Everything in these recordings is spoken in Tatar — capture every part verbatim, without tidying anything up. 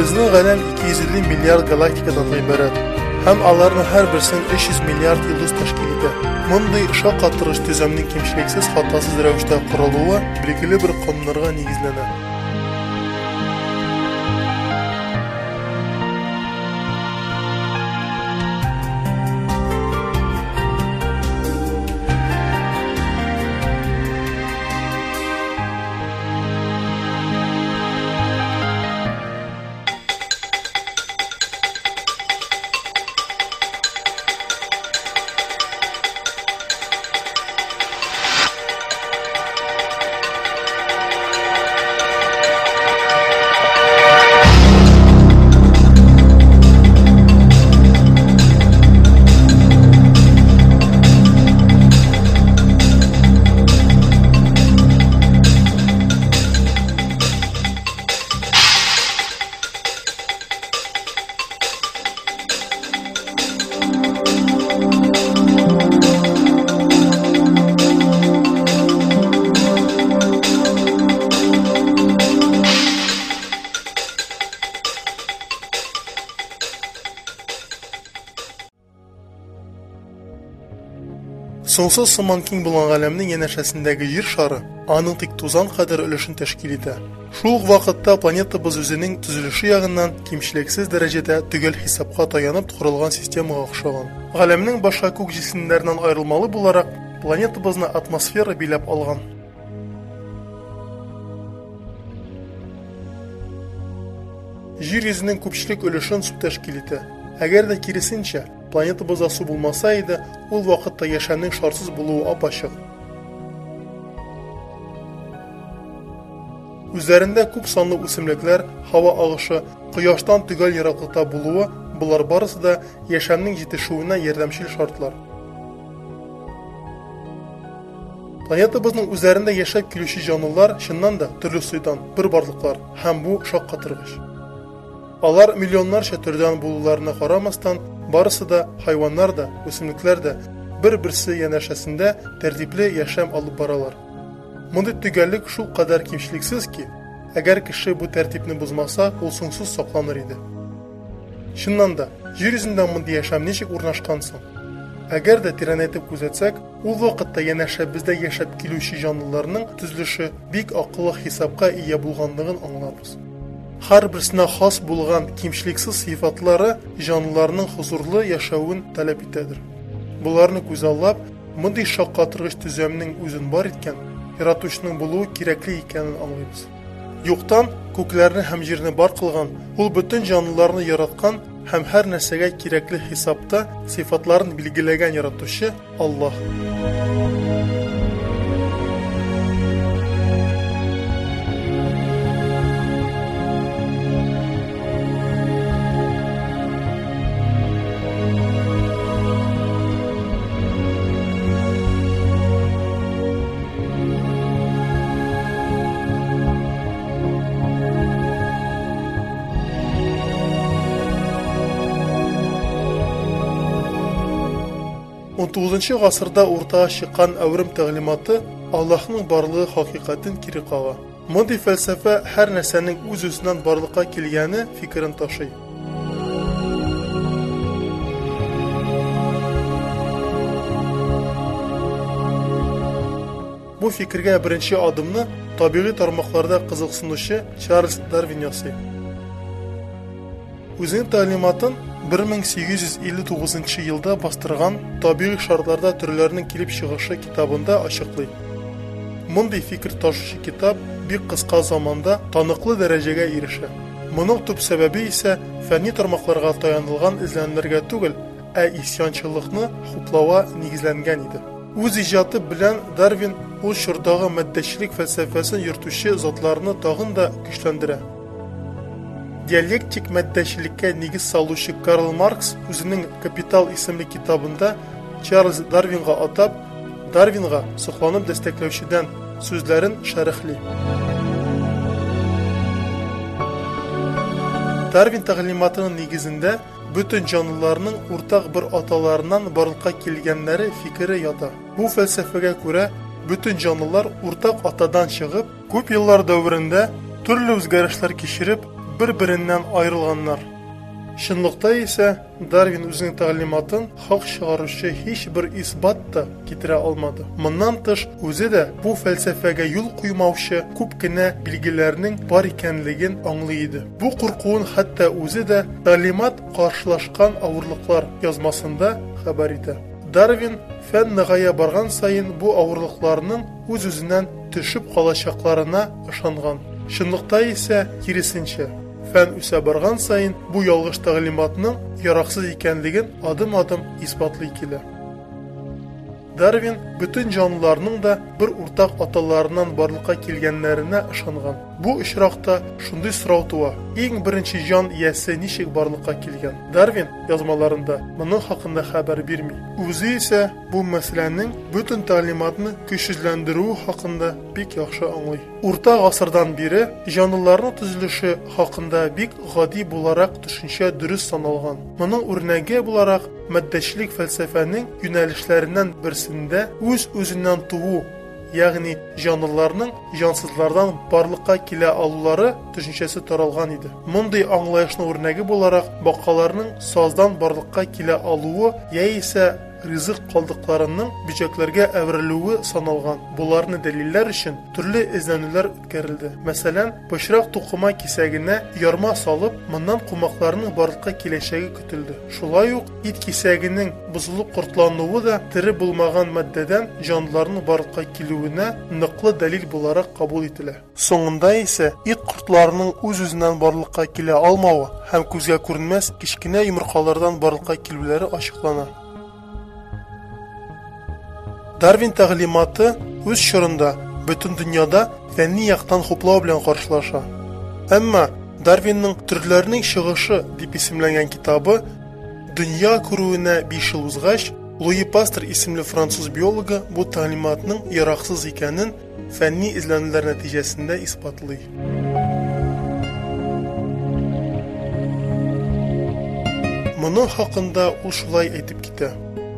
Безнең галәм ике йөз илле миллиард галактикадан гыйбарәт. Һәм аларның һәрберсенең өч йөз миллиард йолдыз тәшкил итә. Мондый шаккатыргыч төзәмнең кимчелексез, хатасыз рәвештә корылуы билгеле бер кануннарга нигезләнә. Сонсыз сыман киң булган галәмнең янәшәсендәге җир шары аның тик тузан кадәр өлешен тәшкил итә. Шул ук вакытта планетабыз үзенең төзелеше ягыннан кимчелексез дәрәҗәдә төгәл хисапка таянып корылган системага охшаган. Галәмнең башка күк җисемнәреннән аерылмалы буларак планетабызны атмосфера биләп алган. Җир йөзенең күпчелек өлешен су тәшкил итә. Әгәр дә киресенчә планетабызда су булмаса иде, ул вакытта яшәүнең шарсыз булуы ап-ачык. Үзләрендә күп санлы үсемлекләр, һава агышы, кояштан төгәл ераклыкта булуы, булар барысы да яшәүнең җитешүенә ярдәмчел шартлар. Планетабызның үзләрендә яшәп килүче җанлылар чыннан да төрле суйдан бер барлыклар, һәм бу шаккатыргыч. Алар миллионнарча төрдән булуларына карамастан, барысы да, хайваннар да, үсемлекләр дә бер-берсе янәшәсендә тәртипле яшәм алып баралар. Мондый төгәллек шул кадәр кимчелексез ки, әгәр кеше бу тәртипне бозмаса, ул соңсыз сакланыр иде. Чыннан да, җир йөзендә мондый яшәм ничек урнашкан соң? Әгәр дә тирәнәйтеп күзәтсәк, ул вакытта янәшәбездә яшәп килүче җанлыларның төзелеше бик акыллы хисапка ия булганлыгын аңларбыз. Һәрберсенә хас булган кимчелексез сыйфатлары җанлыларның хузурлы яшәвен таләп итәдер. Буларны күз аллап, мондый шаккатыргыч төзәмнең үзен бар иткән, яратучының булуы кирәкле икәнен аңлыйбыз. Юктан күкләрне һәм җирне бар кылган, ул бөтен җанлыларны яраткан һәм һәр нәрсәгә кирәкле хисапта сыйфатларын билгеләгән яратучы Аллаһ. он тугызынчы гасырда уртага чыккан әврем тәгълиматы Аллаһның барлыгы хакыйкатен кире кага. Мондый фәлсәфә һәр нәрсәнең үз-үзеннән барлыкка килгәне фикерен ташый. Бу фикергә беренче адымны табигый тармакларда кызыксынучы Чарльз Дарвин ясый. Үзенең тәгълиматын бер мең сигез йөз илле тугызынчы елда бастырган Табигый шартларда төрләрнең килеп чыгышы китабында ачыклый. Мондый фикер ташучы китап бик кыска заманда таныклы дәрәҗәгә ирешә. Моның төп сәбәбе исә фәнни тармакларга таянылган эзләнүләргә түгел, ә исьянчылыкны хуплауга нигезләнгән иде. Үз иҗаты белән Дарвин ул чордагы матдәчелек фәлсәфәсен йөртүче затларны тагын да көчләндерә. Диалектик матдәчелеккә нигез салучы Карл Маркс үзенең Капитал исемле китабында Чарльз Дарвинга атап, Дарвинга сокланып дәстәкләүчедән сүзләрен шәрехли. Дарвин тәгълиматының нигезендә бөтен җанлыларның уртак бер аталарыннан барлыкка килгәннәре фикере ята. Бу фәлсәфәгә күрә бөтен җанлылар уртак атадан чыгып, күп еллар дәврендә төрле үзгәрешләр кичереп, bir-birinden ayrılганнар. Шынлыкта ise Дарвин үзенең тәгълиматын хак чыгаручы һич бер исбат та китерә алмады. Моннан тыш, үзе дә бу фәлсәфәгә юл куймаучы күп кенә билгеләрнең бар икәнлеген аңлый иде. Бу куркуын хәтта үзе дә тәгълимат каршылашкан авырлыклар язмасында хәбәр итә. Дарвин фән ныгая барган сайын бу авырлыкларның үз-үзеннән төшеп калачакларына ышанган. Шынлыкта ise киресенчә, фән үсә барган сайын бу ялгыш тәгълиматның яраксыз икәнлеген адым-адым исбатлый килә. Дарвин бүтән җанлыларның да бер уртак аталарыннан барлыкка килгәннәренә ышанган. Бу очракта шундый сорау туа: иң беренче җан иясе ничек барлыкка килгән? Дарвин язмаларында моның хакында хәбәр бирми. Үзе исә бу мәсьәләнең бүтән тәгълиматны көчсезләндерү хакында бик яхшы аңлый. Урта гасырдан бире җанлыларның төзелеше хакында бик гади буларак төшенчә дөрес саналган. Моның үрнәге буларак матдәчлек фәлсәфәнең юнәлешләреннән берсендә үз-үзеннән туу, ягъни җанлыларның җансызлардан барлыкка килә алулары төшенчәсе таралган иде. Мондый аңлаешның үрнәге буларак бакаларның саздан барлыкка килә алуы яисә ризык калдыкларының бөҗәкләргә әверелүе саналган. Буларны дәлилләр өчен төрле эзләнүләр үткәрелде. Мәсәлән, пычрак тукыма кисәгенә ярма салып, моннан кумакларның барлыкка киләчәге көтелде. Шулай ук ит кисәгенең бузылып кортлануы да тере булмаган матдәдән җанлыларның барлыкка килүенә ныклы дәлил буларак кабул ителә. Соңында исә ит кортларының үз-үзеннән барлыкка килә алмавы һәм күзгә күренмәс кичкенә йомыркалардан барлыкка килүләре ачыклана. Дарвин тәгълиматы үз чорында бөтен дөньяда фәнни яктан хуплау белән каршылаша. Әмма Дарвинның төрләрнең чыгышы дип исемләнгән китабы дөнья күрүенә биш ел узгач, Луи Пастер исемле француз биологы бу тәгълиматның яраксыз икәнен фәнни эзләнүләр нәтиҗәсендә исбатлый. Моның хакында ул шулай әйтеп китә: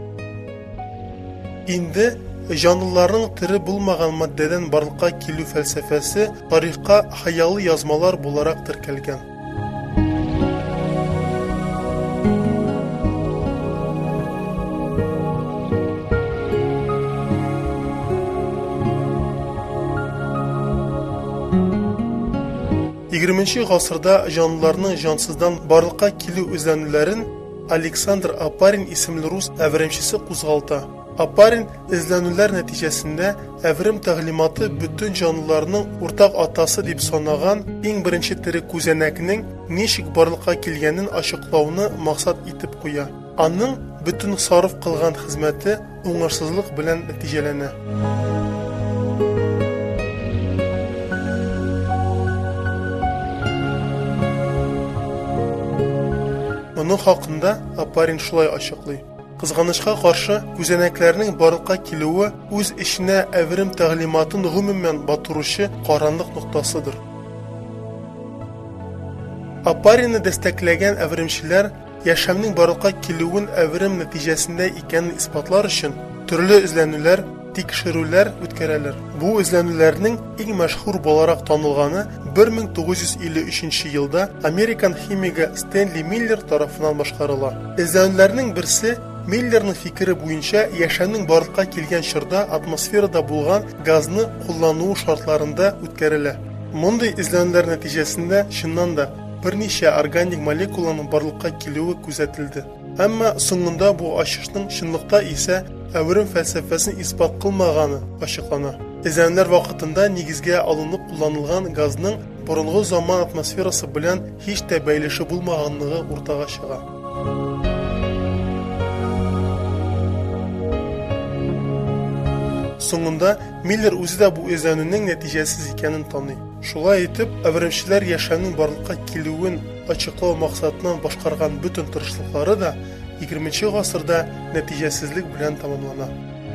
Инде җанлыларның тере булмаган матдәдән барлыкка килү фәлсәфәсе тарихка хаялы язмалар буларак теркәлгән. егерменче гасырда җанлыларның җансыздан барлыкка килү эзләнүләрен Александр Апарин исемле рус әвремчесе кузгалта. Апарин эзләнүләр нәтиҗәсендә әврем тәгълиматы бүтән җанлыларның уртак атасы дип санаган иң беренче тере күзәнәкнең ничек барлыкка килгәнен ачыклауны максат итеп куя. Аның бүтән сарыф кылган хезмәте уңышсызлык белән нәтиҗәләнә. Моның хакында Апарин шулай ачыклый: Кызганычка каршы, күзәнәкләрнең барлыкка килүе үз эченә әврем тәгълиматын гомумән батыручы каранлык ноктасыдыр. Апаринны дәстәкләгән әвремчеләр яшәмнең барлыкка килүен әврем нәтиҗәсендә икәнен исбатлар өчен төрле эзләнүләр, тикшерүләр үткәрәләр. Бу эзләнүләрнең иң мәшһүр буларак танылганы бер мең тугыз йөз илле өченче елда Американ химигы Стэнли Миллер тарафыннан башкарыла. Эзләнүләрнең берсе Миллерның фикере буенча яшәмнең барлыкка килгән чорда атмосферада булган газны куллануу шартларында үткәрелә. Мондый эзләнүләр нәтиҗәсендә чыннан да берничә органик молекуланың барлыкка килүе күзәтелде. Әмма соңында бу ачышның чынлыкта исә әврем фәлсәфәсен исбат кылмаганы ачыклана. Эзләнүләр вакытында нигезгә алынып кулланылган газның борынгы заман атмосферасы белән һич тә бәйлеше булмаганлыгы уртага чыга. Соңында Миллер үзе дә бу эзләнүнең нәтиҗәсез икәнен таный. Шулай итеп, әвремчеләр яшәмнең барлыкка килүен ачыклау максатыннан башкарган бүтән тырышлыклары да егерменче гасырда нәтиҗәсезлек белән тамамлана.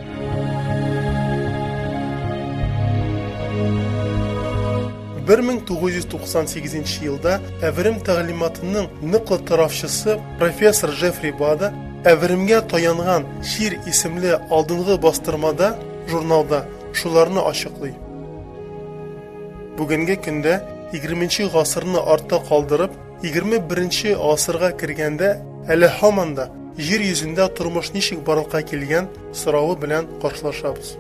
бер мең тугыз йөз туксан сигезенче елда әврем тәгълиматының ныклы тарафчысы профессор Джеффри Бада әвремгә таянган Шир исемле алдынгы бастырмада журналда шуларны ачыклый. Бүгенге көндә егерменче гасырны артта калдырып, егерме беренче гасырга кергәндә, әле һаман да җир йөзендә тормыш ничек барлыкка килгән соравы белән каршылашабыз.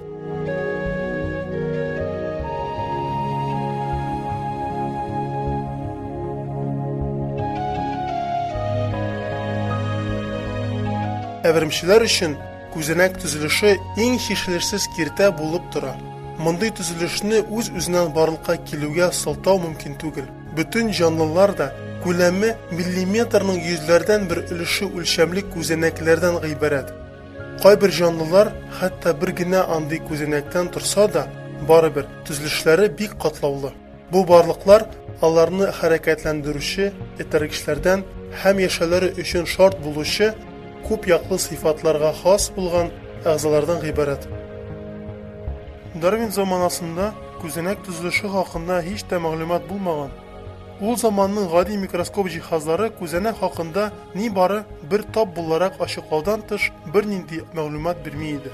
Әвермчеләр өчен күзәнәк төзелеше иң чишелешсез киртә булып тора. Мондый төзелешне үз-үзеннән барлыкка килүгә сылтау мөмкин түгел. Бүтән җанлылар да күләме миллиметрның йөзләрдән бер өлеше үлчәмлек күзәнәкләрдән гыйбарәт. Кайбер җанлылар хәтта бер генә андый күзәнәктән торса да, барыбер төзелешләре бик катлаулы. Бу барлыклар аларны хәрәкәтләндерүче этәргечләрдән һәм яшәүләре өчен шарт булучы күп яклы сыйфатларга хас булган әгъзалардан гыйбарәт. Дарвин заманасында күзәнәк төзелеше хакында һич тә мәгълүмат булмаган. Ул заманның гади микроскоп җиһазлары күзәнәк хакында ни бары бер тап буларак ачыклаудан тыш бернинди мәгълүмат бирми иде.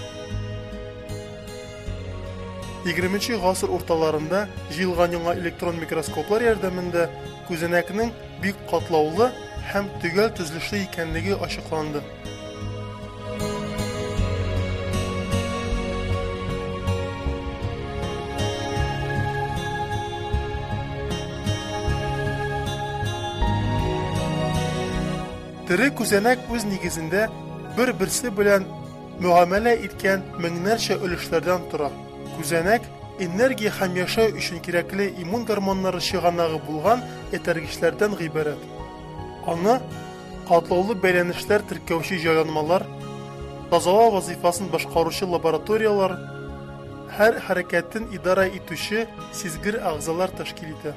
егерменче гасыр урталарында җыелган яңа электрон микроскоплар ярдәмендә күзәнәкнең бик катлаулы һәм төгәл төзелешле икәнлеге ачыкланды. Тере күзәнәк үз нигезендә бер-берсе белән мөгамәлә иткән меңнәрчә өлешләрдән тора. Күзәнәк энергия һәм яшәү өчен кирәкле иммун гормоннары чыганагы булган этәргечләрдән гыйбарәт. Аны катлаулы бәйләнешләр теркәүче җайланмалар, тазалау вазифасын башкаручы лабораториялар, һәр хәрәкәтен идара итүче сизгер әгъзалар тәшкил итә.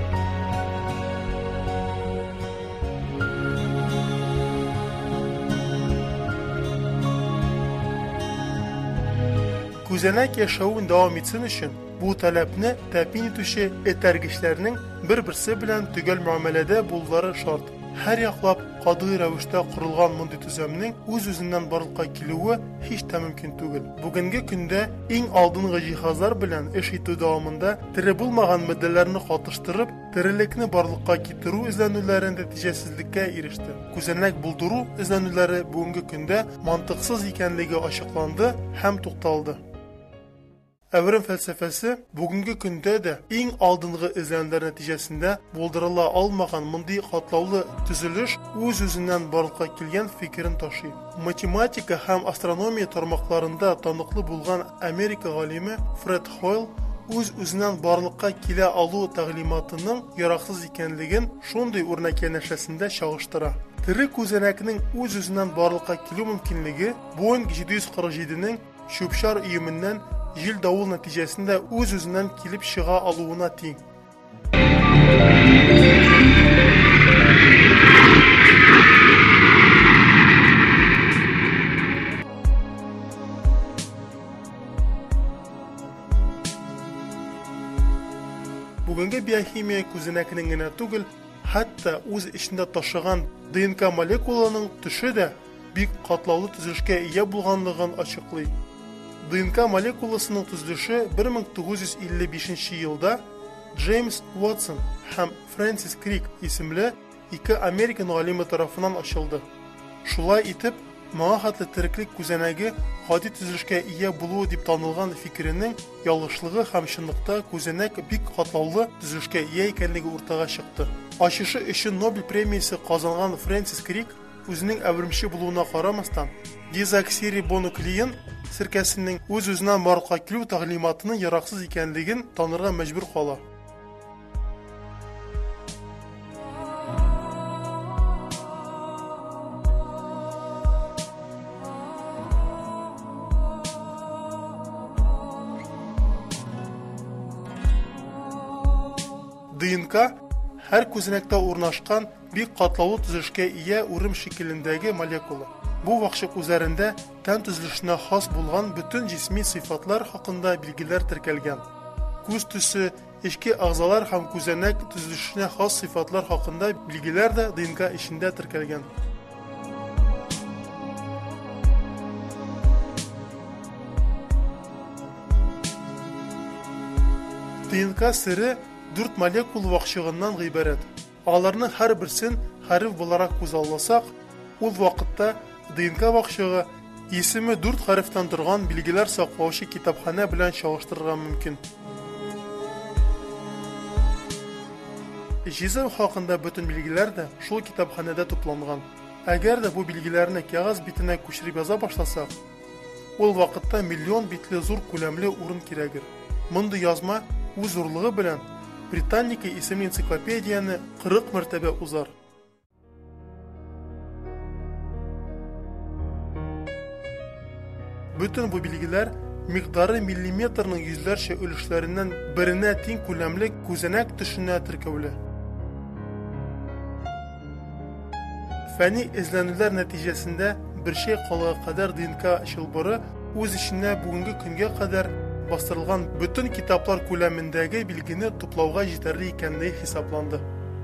Күзәнәк яшәвен дәвам итсен өчен, бу таләпне тәэмин итүче этәргечләрнең бер-берсе белән төгәл мөгамәләдә булулары шарт. Һәр яклап катгый рәвештә корылган мондый төзәмнең үз-үзеннән барлыкка килүе һич тә мөмкин түгел. Бүгенге көндә иң алдынгы җиһазлар белән эш итү дәвамында тере булмаган матдәләрне катыштырып, терелекне барлыкка китерү эзләнүләре нәтиҗәсезлеккә иреште. Күзәнәк булдыру эзләнүләре бүгенге көндә мантыксыз икәнлеге ачыкланды һәм тукталды. Әврем фәлсәфәсе бүгенге көндә дә иң алдынгы эзләнүләр нәтиҗәсендә булдырыла алмаган мондый катлаулы төзелеш үз-үзеннән барлыкка килгән фикерен ташый. Математика һәм астрономия тармакларында таныклы булган Америка галиме Фред Хойл үз-үзеннән барлыкка килә алу тәгълиматының яраксыз икәнлеген шундый үрнәк янәшәсендә чагыштыра. Тере күзәнәкнең үз-үзеннән барлыкка килү мөмкинлеге Boeing җиде йөз кырык җиде-нең чүп-чар өеменнән җил давыл нәтиҗәсендә үз-үзеннән килеп чыга алуына тиң. Бүгенге биохимия күзәнәкнең генә түгел, хәтта үз эчендә ташыган ДНК молекуланың төше дә бик катлаулы төзелешкә ия булганлыгын ачыклый. ДНК молекуласының төзелеше бер мең тугыз йөз илле бишенче елда Джеймс Уотсон һәм Фрэнсис Крик исемле ике Американ галиме тарафыннан ачылды. Шулай итеп, моңа хәтле тереклек күзәнәге гади төзелешкә ия булуы дип танылган фикеренең ялгышлыгы һәм чынлыкта күзәнәк бик катлаулы төзелешкә ия икәнлеге уртага чыкты. Ачышы өчен Нобель премиясе казанган Фрэнсис Крик үзенең әвермче булуына карамастан, дезоксирибонуклеин сиркәсенең үз-үзеннән барлыкка килү тәгълиматының яраксыз икәнлеген танырга мәҗбүр кала. ДНК һәр күзәнәктә урнашкан бик катлаулы төзелешкә ия үрем шикелендәге молекула. Бу вакчык үзәрендә тән төзелешенә хас булган бүтән җисми сыйфатлар хакында билгеләр теркәлгән. Күз төсе, эчке әгъзалар һәм күзәнәк төзелешенә хас сыйфатлар хакында билгеләр дә ДНК эчендә теркәлгән. ДНК сыры дүрт молекул вакчыгыннан гыйбарәт. Аларның һәрберсен хәреф буларак күзалласак, ул вакытта ДНК вакчыгы исеме дүрт хәрефтән торган билгеләр саклаучы китапханә белән чагыштырырга мөмкин. Җизем хакында бөтен билгеләр дә шул китапханәдә тупланган. Әгәр дә бу билгеләрне кагаз битенә күчереп яза башласак, ул вакытта миллион битле зур күләмле урын кирәгер. Мондый язма үз зурлыгы белән Британика исемле энциклопедияне кырык мәртәбә узар. Bütün bu bilgiler miqdarı millimetrның yüzlərcə өлешләреннән беренә тиң күләмле күзәнәк төшенә теркәүле. Фәнни эзләнүләр нәтиҗәсендә bir şey калыга кадәр ДНК чылбыры үз иченә бүгенге көнгә кадәр бастырылган bütün китаплар күләмендәге билгене туплауга җитәрлек икәнлеге хисапланды.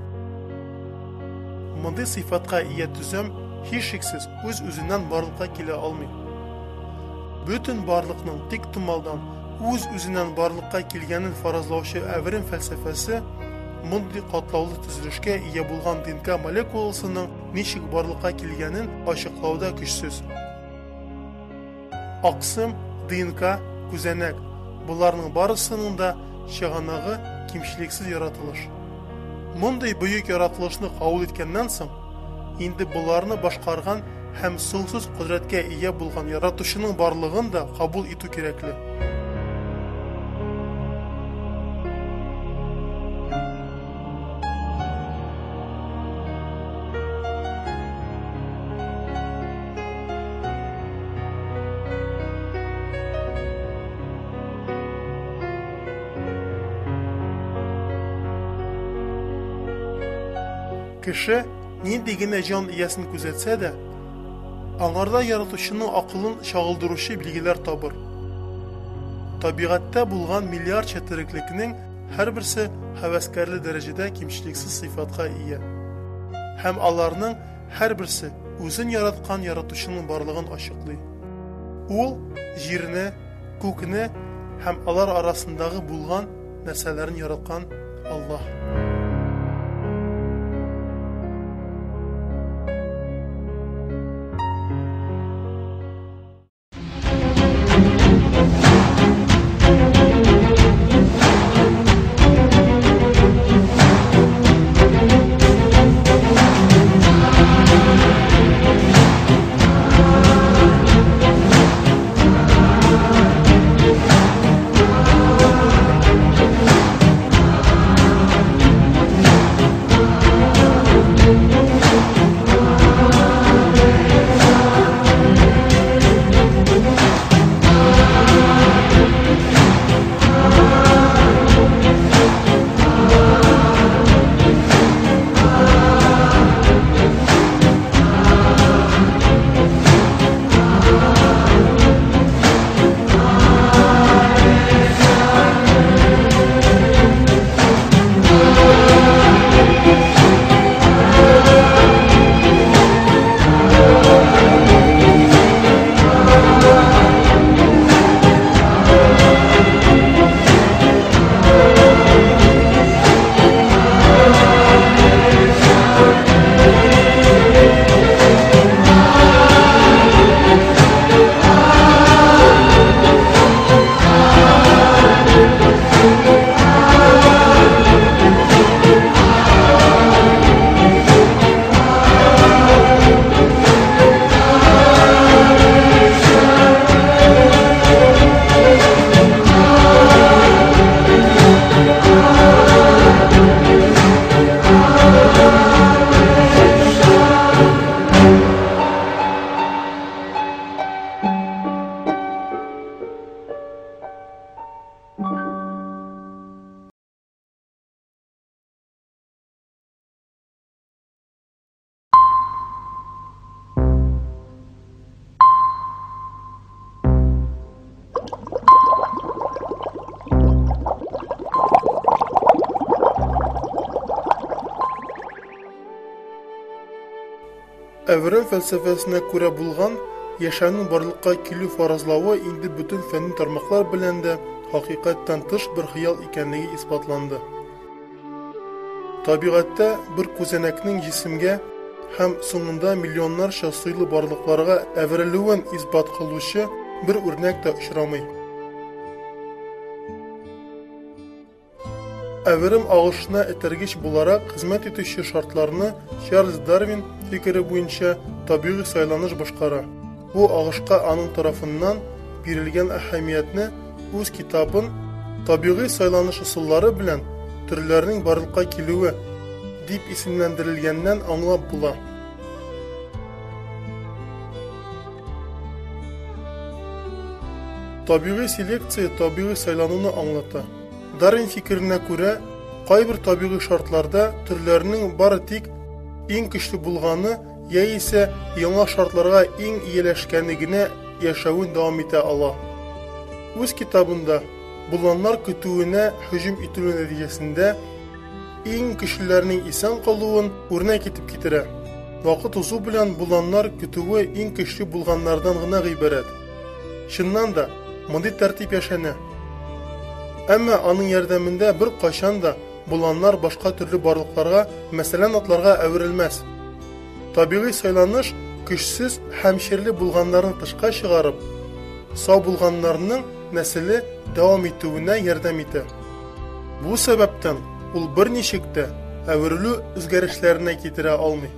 Мондый сыйфатка ия төзем һичшиксез үз үзеннән барлыкка килә алмый. Bütün барлыкның тик тумалдан үз үзеннән барлыкка килгәнен фаразлаучы әврем фәлсәфәсе мондый катлаулы төзелешкә ия булган ДНК молекуласының ничек барлыкка килгәнен ачыклауда көчсез. Аксым, ДНК, күзәнәк буларның барысының да чыганагы кимчилексез яратылыш. Мондый бөек яратылышны кабул иткәннән соң, инде буларны башкарган һәм соңсыз кудрәткә ия булган яратучының барлыгын да кабул итү кирәкле. Кеше нинди генә җан иясен күзәтсә дә, аңарда яратучының акылын чагылдыручы билгеләр табыр. Табигатьтә булган миллиардча тереклекнең һәрберсе һәвәскәрле дәрәҗәдә кимчилексез сыйфатка ия. Һәм аларның һәрберсе үзен яраткан яратучының барлыгын ачыклый. Ул җирне, күкне һәм алар арасындагы булган нәрсәләрне яраткан Аллаһ. Әврем фәлсәфәсенә күрә булган яшәүнең барлыкка килү фаразлавы инде бөтен фәнни тармаклар белән дә хакыйкатьтән тыш бер хыял икәнлеге исбатланды. табигатьтә бер күзәнәкнең җисемгә һәм соңында миллионнарча сыйлы барлыкларга әверелүен исбат кылучы бер үрнәк тә очрамый. Әверем агышына этәргеч буларак хезмәт итүче шартларны Чарльз Дарвин фикере буенча табигый сайланыш башкара. Бу агышка аның тарафыннан бирелгән әһәмиятне үз китабын «Табигый сайланыш ысуллары белән төрләрнең барлыкка килүе» дип исемләндерелгәннән аңлап була. Табигый селекция табигый сайлануны аңлата. Дарвин фикеренә күрә, кайбер табигый шартларда төрләрнең бары тик иң көчле булганы яисә яңа шартларга иң ияләшкәне генә яшәвен дәвам итә ала. Үз китабында булганнар көтүенә һөҗүм итү нәтиҗәсендә иң көчлеләрнең исән калуын үрнәк итеп китерә. Вакыт узу белән булганнар көтүе иң көчле булганнардан гына гыйбарәт. Чыннан да мондый тәртип яшәнә. Әмма аның ярдәмендә бер кайчан да булганнар башка төрле барлыкларга, мәсәлән атларга әверелмәс. Табигый сайланыш көчсез һәм ширле булганнарны тышка чыгарып, сау булганнарның нәселе дәвам итүенә ярдәм итә. Бу сәбәптән ул берничек тә әверелү үзгәрешләренә китерә алмый.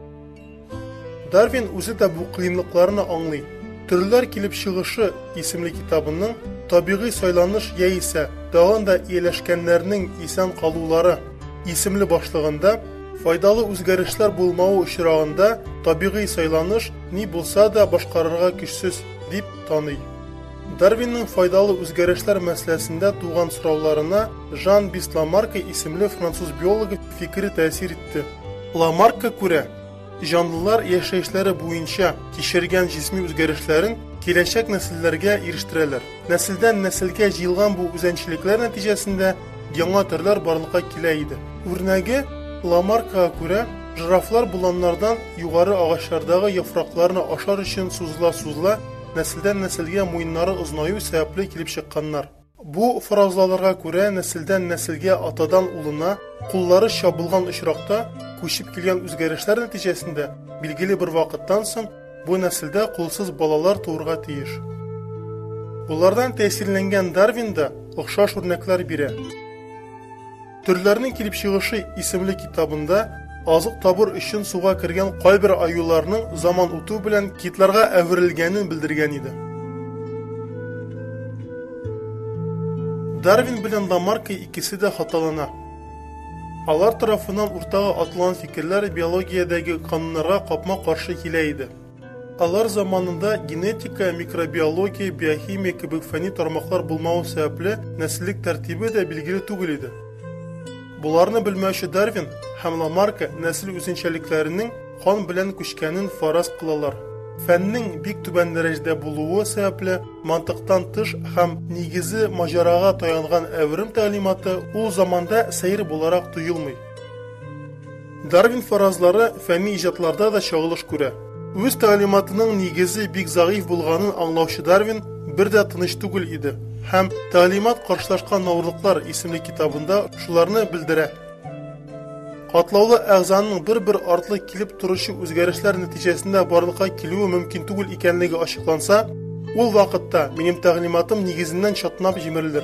Дарвин үзе дә бу кыенлыкларны аңлый. Төрләр килеп чыгышы исемле китабының табигый сайланыш яисә тагын да ияләшкәннәрнең исән калулары исемле башлыгында файдалы үзгәрешләр булмавы очрагында табигый сайланыш ни булса да башкарырга көчсез дип таный. Дарвинның файдалы үзгәрешләр мәсьәләсендә туган сорауларына Жан-Бист Ламарка исемле француз биологы фикере тәэсир итте. Ламарка күрә, җанлылар яшәешләре буенча кичергән җисми үзгәрешләрен киләчәк нәселләргә ирештерәләр. Нәселдән нәселгә җыелган бу үзенчәлекләр нәтиҗәсендә яңа төрләр барлыкка килә иде. Үрнәге Ламаркага күрә, жирафлар буланнардан югары агачлардагы яфракларны ашар өчен сузыла-сузыла нәселдән нәселгә муеннары озынаю сәбәпле килеп чыкканнар. Бу фразаларга күрә нәселдән нәселгә атадан улына куллары чабылган очракта күчеп килгән үзгәрешләр нәтиҗәсендә билгеле бер вакыттан соң бу нәселдә кулсыз балалар туырга тиеш. Булардан тәэсирләнгән Дарвин да охшаш үрнәкләр бирә. Төрләрнең килеп чыгышы исемле китабында азык табыр өчен суга кергән кайбер аюларның заман үтү белән китларга әверелгәнен белдергән иде. Дарвин белән Ламарка икесе дә хаталана. Алар тарафыннан уртага атылган фикерләр биологиядәге кануннарга капма-каршы килә иде. Алар заманында генетика, микробиология, биохимия кебек фәнни тармаклар булмау сәбәпле нәселлек тәртибе дә билгеле түгел иде. Буларны белмәүче Дарвин һәм Ламарка нәсел үзенчәлекләренең кан белән күчкәнен фараз кылалар. Фәннең бик түбән дәрәҗәдә булуы сәбәпле мантыктан тыш һәм нигезе маҗарага таянган әверем тәгълиматы ул заманда сәйр буларак тоелмый. Дарвин фаразлары фәнни иҗатларда да чагылыш күрә. Үз тәгълиматының нигезе бик зәгыйф булганын аңлаучы Дарвин бер дә тыныч түгел иде һәм тәгълимат каршылашкан авырлыклар исемле китабында шуларны белдерә. Катлаулы әгъзаның бер-бер артлы килеп торучы үзгәрешләр нәтиҗәсендә барлыкка килүе мөмкин түгел икәнлеге ачыкланса, ул вакытта минем тәгълиматым нигезеннән чатнап җимерелер.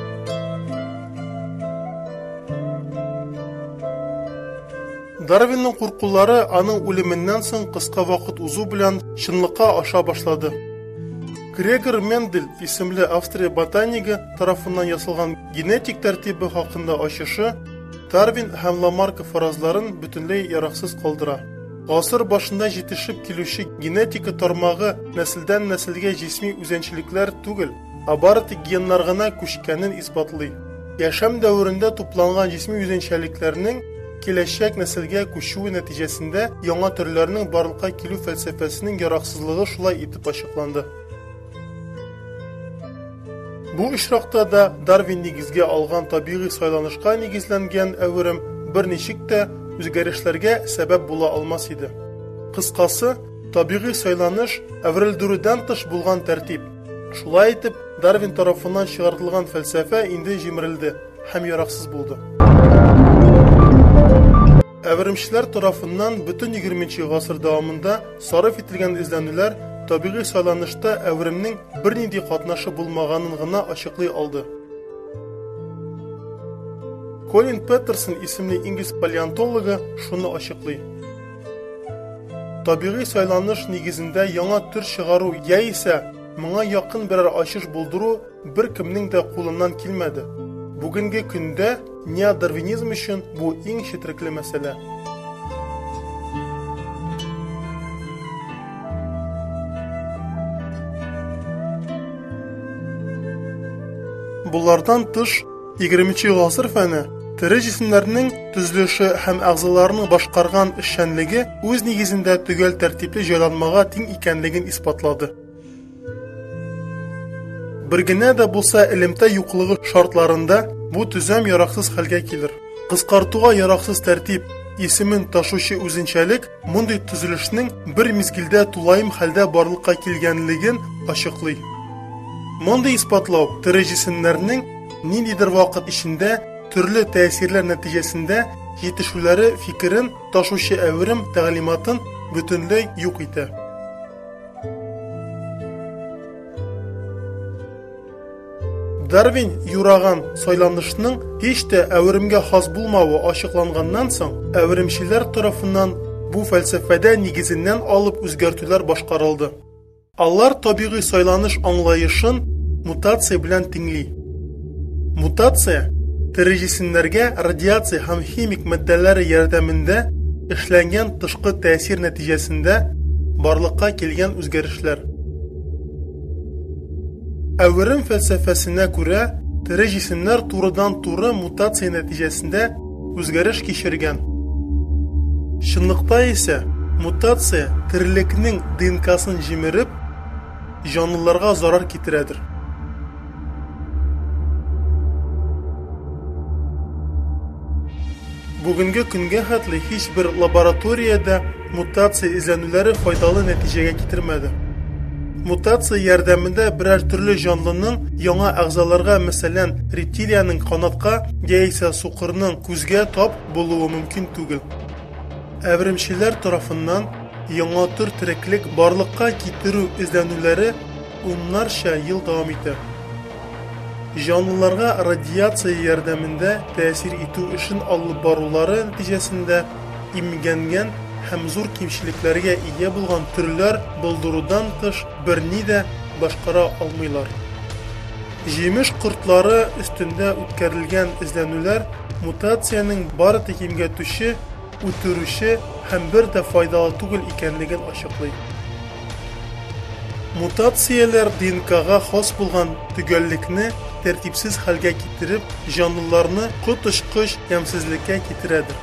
Дарвинның куркулары аның үлеменнән соң кыска вакыт узу белән чынлыкка аша башлады. Грегор Мендель исемле Австрия ботаниги тарафыннан ясалган генетик тәртибе хакында ачышы Дарвин һәм Ламарка фаразларын бөтенләй яраксыз калдыра. Гасыр башында җитешеп килүче генетика тармагы нәселдән нәселгә җисми үзенчәлекләр түгел, ә бары тик геннар гына күчкәнен исбатлый. Яшәм дәверендә тупланган җисми үзенчәлекләрнең киләчәк нәселгә күчүе нәтиҗәсендә яңа төрләрнең барлыкка килү фәлсәфәсенең яраксызлыгы шулай итеп ачыкланды. Бу очракта да Дарвин нигезгә алган табигый сайланышка нигезләнгән әверем берничек тә үзгәрешләргә сәбәп була алмас иде. Кыскасы, табигый сайланыш әверелдерүдән тыш булган тәртип. Шулай итеп, Дарвин тарафыннан чыгартылган фәлсәфә инде җимерелде һәм яраксыз булды. Evrimçiler tarafından bütün yigirminchi asır davamında sarf etilgen izlenüler tabiiy saylanışta evrimning bir nidi qatnaşı bulmağanın gına açıqlay aldı. Colin Peterson isimli İngiliz paleontologu şunu açıqlay. Tabiiy saylanış negizinde yana tür çıgaru ya ise mına yakın birer aşış bulduru bir kimning de qo'lidan kelmedi. Bugungi kunda neodarvinizm uchun bu eng chetirikli masala. Bulardan tış yigirminchi asır fani tiri cisimlerinin tüzülüşü hem ağzalarını başqargan işçenligi öz negizinde tügel tertipli joylanmaga teng ekanligini ispatladı. Birgina de bulsa ilimte yo'qligi şartlarında bu tüzem yaraksız halga kelir. Qisqartuğa yaraksız tertip ismin taşışı o'zinchalik bunday tüzülüşning bir mezgilda tulayim halda barlıqqa kelganligini açıqlay. Bunday ispatlov tiri cisimlerning nididir vaqt içinde türlü tesirler neticesinde yetişuları fikrin taşışı evrim ta'limatın bütünlüğü yok idi. Darwin yuragan saylanışının hiç de evrimge has bulmağı açıklangandan soň evrimçiler tarafından bu felsefede negizinden alıp özgertüler başkarıldı. Allar tabiiy saylanış anlayışın mutatsiya bilen tingli. Mutatsiya tiri cisimlerge radiasiya hem himik maddeleri yardımında işlengen tışkı tesir neticesinde barlıkka kelgen özgerişler. Evrim felsefesine göre tiri cisimler turudan turu mutatsiya neticesinde özgeriş geçirgen. Şınlıkta ise mutatsiya tirilikning D N K'sını jimirip canlılarga zarar getiredir. Bugünkü günge hatli hiçbir laboratoriyada mutatsiya izlenüleri faydalı neticeye getirmedi. Mutatsiya yardımında birer türlü canlının yana ağzalarga meselen reptiliyanın kanatqa ya ise soqırның көзгә tap buluğu mümkün tugil. Evrimçiler tarafından yana tür tiriklik barlıqqa kitiru izlenüleri onlarca yıl devam etti. Canlılarga radiasiya yardımında tesir etu üçün alıp baruları neticesinde imgengen hem zor kimçiliklerge iyi bulgan türler buldurudan tış bir ni de başkara almıylar. Jemiş kurtları üstünde ütkerilgen izlenüler mutatsiyanın barı tekimge tüşü, ütürüşü hem bir de faydalı tugul ikenligin açıqlay. Mutatsiyalar D N K'ga has bulgan tügellikni tertipsiz halga getirip canlılarını kutışkış yemsizlikке getiredir.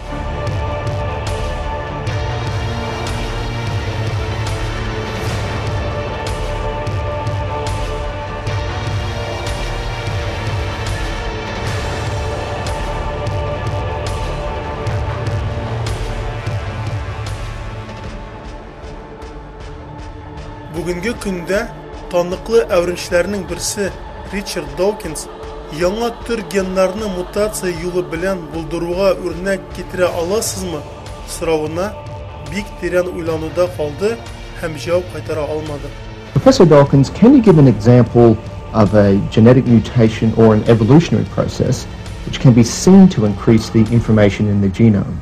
Bugünkü günde tanıklı evrimçilerinin birisi Richard Dawkins yana tür genlerini mutatsiya yolu bilen bulduruğa örnek getire alasızmı sıravına bik derin uylanıda kaldı hem cevap kaytara almadı. Professor Dawkins, can you give an example of a genetic mutation or an evolutionary process which can be seen to increase the information in the genome?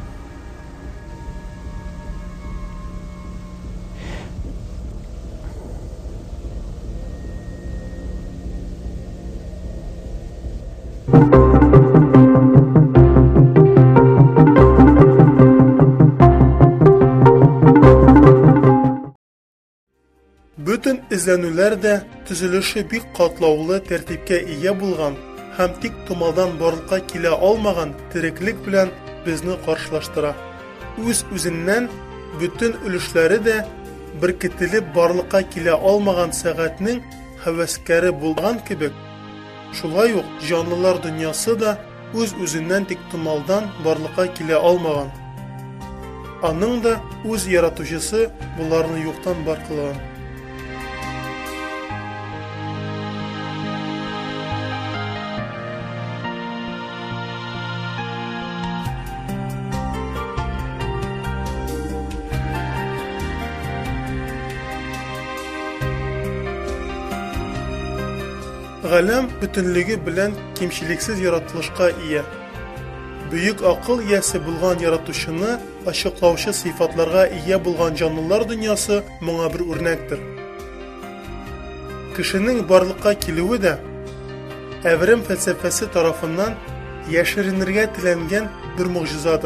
Bütün izlenüler de tüzülüşü bir katlavlı tertipke iyi bulgan hem tik tumaldan barlıkka kile almagan tiriklik bilen bizni karşılaştıra. Üz üzünden bütün ülüşleri de birkitilip barlıkka kile almagan saatinin heveskeri bulgan kibik. Şulay yok canlılar dünyası da üz üzünden tik tumaldan barlıkka kile almagan. Anın da üz yaratıcısı bularını yoktan bar kılgan. Галәм бүтенлеге белән кимчилексез яратылышка ия. Büyük акыл иясе булган яратучыны ачыклаучы сыйфатларга ия булган җанлылар дөньясы моңа бер үрнәктер. Кешенең барлыкка килүе дә Әврем фәлсәфәсе тарафыннан яшеренергә теләнгән бер мугҗизадыр.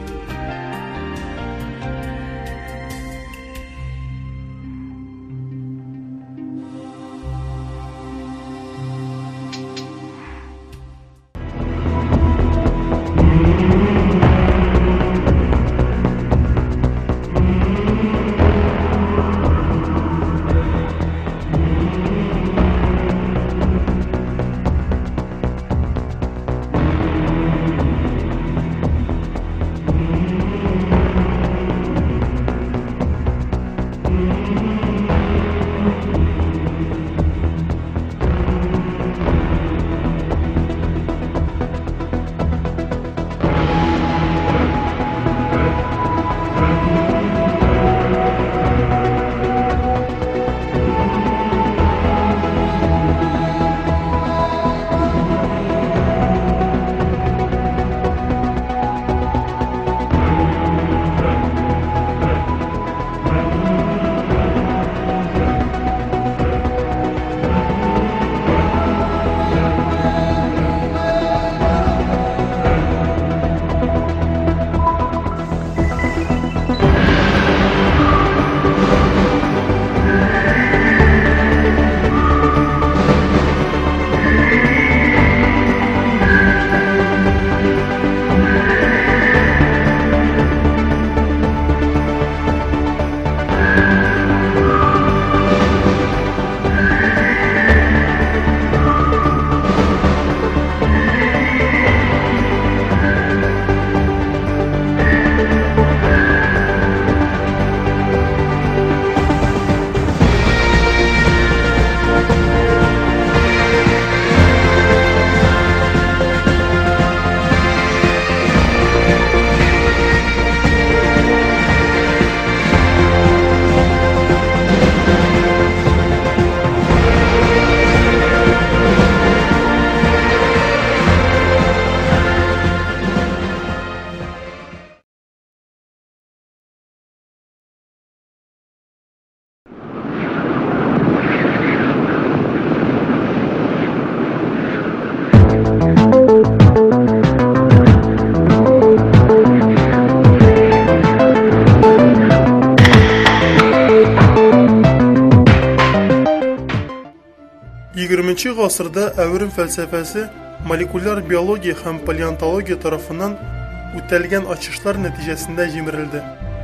егерменче гасырда әврем фәлсәфәсе молекуляр биология һәм палеонтология тарафыннан үтәлгән ачышлар нәтиҗәсендә җимерелде.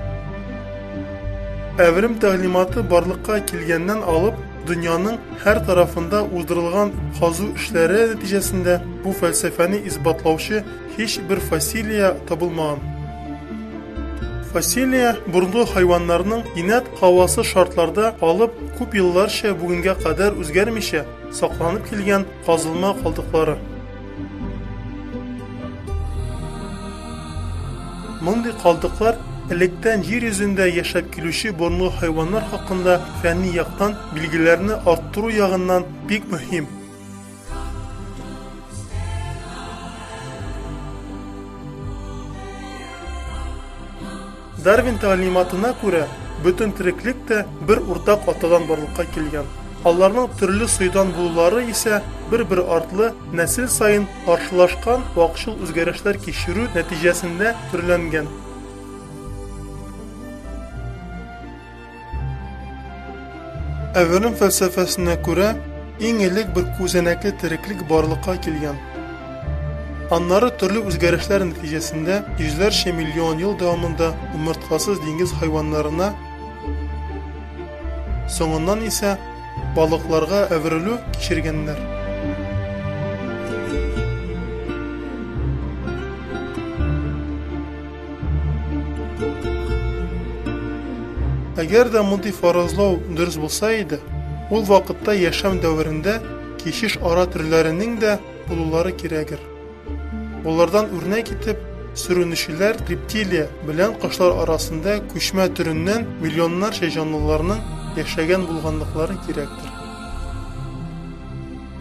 Әврем тәгълиматы барлыкка килгәннән алып, дөньяның һәр тарафында уздырылган казу эшләре нәтиҗәсендә бу фәлсәфәне исбатлаучы һич бер фасилия табылмаган. Фасилия бурынлы хайваннарның инәт һавасы шартларда алып күп елларча бүгенгә кадәр үзгәрмичә сакланып килгән казылма калдыклары. Мондый калдыклар электән җир йөзендә яшәп килүче бурынлы хайваннар хакында фәнни яктан билгеләрне арттыру ягыннан бик мөһим. Дарвин тәгълиматына күрә, бөтен тереклек тә бер уртак атадан барлыкка килгән. Аларның төрле суйдан булулары исә бер-бер артлы нәсел сайын аршылашкан вакытчыл үзгәрешләр кичерү нәтиҗәсендә төрләнгән. Әврем фәлсәфәсенә күрә, иң элек бер күзәнәкле тереклек барлыкка килгән. Аннары төрле үзгәрешләр нәтиҗәсендә йөзләрчә миллион ел дәвамында умырткасыз диңгез хайваннарына, соңыннан исә балыкларга әверелү кичергәннәр. Әгәр дә мондый фаразлау дөрес булса иде, ул вакытта яшәм дәверендә кичеш ара төрләренең дә булулары кирәгер. Булардан үрнәк итеп, сөрүнүчеләр рептилия белән кошлар арасында күчмә төреннән миллионнарча җанлыларның яшәгән булганлыклары кирәктер.